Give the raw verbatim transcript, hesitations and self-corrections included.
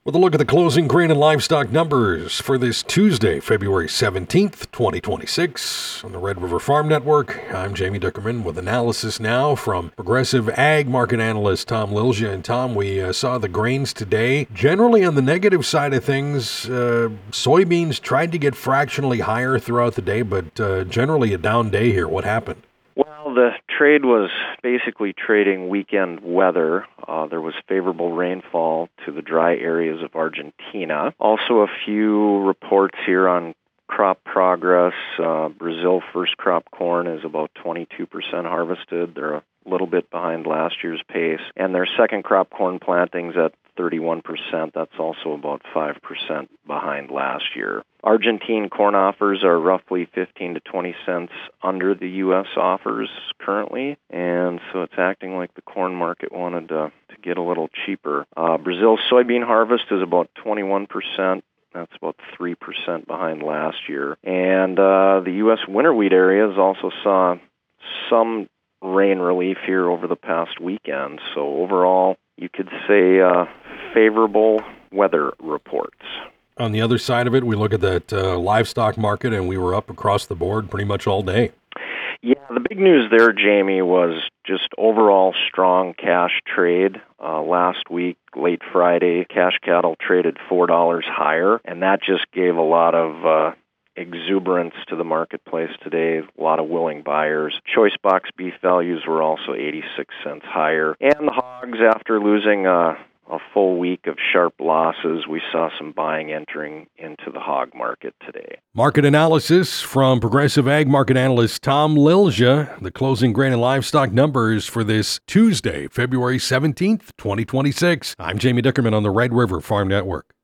With a look at the closing grain and livestock numbers for this Tuesday, February seventeenth, twenty twenty-six, on the Red River Farm Network. I'm Jamie Dickerman with analysis now from Progressive Ag market analyst Tom Lilja. And Tom, we uh, saw the grains today. Generally on the negative side of things, uh, soybeans tried to get fractionally higher throughout the day, but uh, generally a down day here. What happened? Well, the trade was basically trading weekend weather. Uh, there was favorable rainfall to the dry areas of Argentina. Also a few reports here on crop progress. Uh, Brazil first crop corn is about twenty-two percent harvested. They're a little bit behind last year's pace. And their second crop corn plantings at thirty-one percent. That's also about five percent behind last year. Argentine corn offers are roughly fifteen to twenty cents under the U S offers currently, and so it's acting like the corn market wanted to, to get a little cheaper. Uh, Brazil's soybean harvest is about twenty-one percent. That's about three percent behind last year. And uh, the U S winter wheat areas also saw some rain relief here over the past weekend. So overall, you could say uh, favorable weather reports. On the other side of it, we look at that uh, livestock market, and we were up across the board pretty much all day. Yeah, the big news there, Jamie, was just overall strong cash trade. Uh, last week, late Friday, cash cattle traded four dollars higher, and that just gave a lot of uh, exuberance to the marketplace today. A lot of willing buyers. Choice box beef values were also eighty-six cents higher. And the hogs, after losing uh, a full week of sharp losses, we saw some buying entering into the hog market today. Market analysis from Progressive Ag market analyst Tom Lilja. The closing grain and livestock numbers for this Tuesday, February seventeenth, twenty twenty-six. I'm Jamie Dickerman on the Red River Farm Network.